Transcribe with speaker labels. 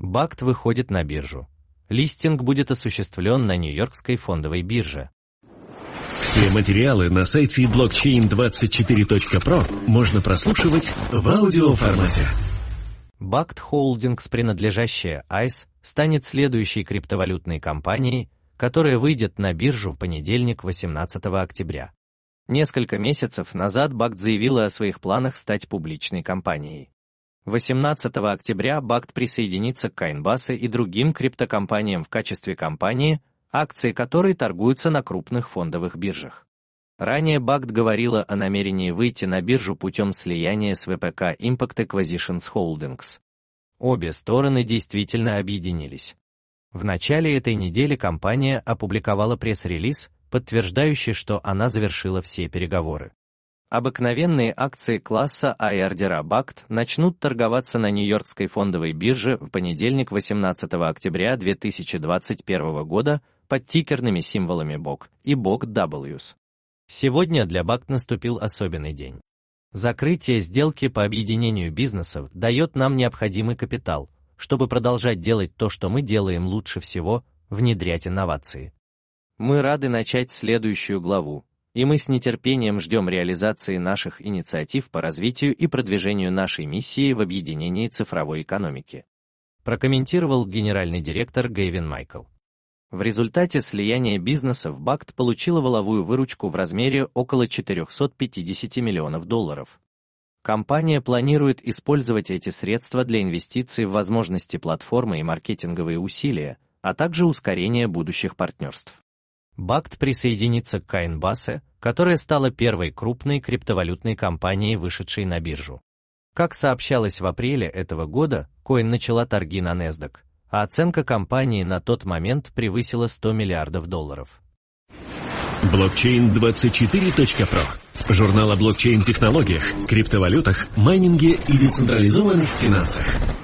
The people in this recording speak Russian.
Speaker 1: BACT выходит на биржу. Листинг будет осуществлен на Нью-Йоркской фондовой бирже.
Speaker 2: Все материалы на сайте blockchain24.pro можно прослушивать в аудиоформате.
Speaker 1: BACT Holdings, принадлежащая ICE, станет следующей криптовалютной компанией, которая выйдет на биржу в понедельник, 18 октября. Несколько месяцев назад BACT заявила о своих планах стать публичной компанией. 18 октября BACT присоединится к Coinbase и другим криптокомпаниям в качестве компании, акции которой торгуются на крупных фондовых биржах. Ранее BACT говорила о намерении выйти на биржу путем слияния с ВПК Impact Acquisitions Holdings. Обе стороны действительно объединились. В начале этой недели компания опубликовала пресс-релиз, подтверждающий, что она завершила все переговоры. Обыкновенные акции класса А и ордера BACT начнут торговаться на Нью-Йоркской фондовой бирже в понедельник, 18 октября 2021 года под тикерными символами BOC и BOCWs. Сегодня для BACT наступил особенный день. Закрытие сделки по объединению бизнесов дает нам необходимый капитал, чтобы продолжать делать то, что мы делаем лучше всего – внедрять инновации. Мы рады начать следующую главу, и мы с нетерпением ждем реализации наших инициатив по развитию и продвижению нашей миссии в объединении цифровой экономики, прокомментировал генеральный директор Гэвин Майкл. В результате слияния бизнесов BACT получила валовую выручку в размере около $450 миллионов. Компания планирует использовать эти средства для инвестиций в возможности платформы и маркетинговые усилия, а также ускорение будущих партнерств. BACT присоединится к Coinbase, которая стала первой крупной криптовалютной компанией, вышедшей на биржу. Как сообщалось в апреле этого года, Coin начала торги на NASDAQ, а оценка компании на тот момент превысила $100 миллиардов.
Speaker 2: Blockchain24.pro. Журнал о блокчейн-технологиях, криптовалютах, майнинге и децентрализованных финансах.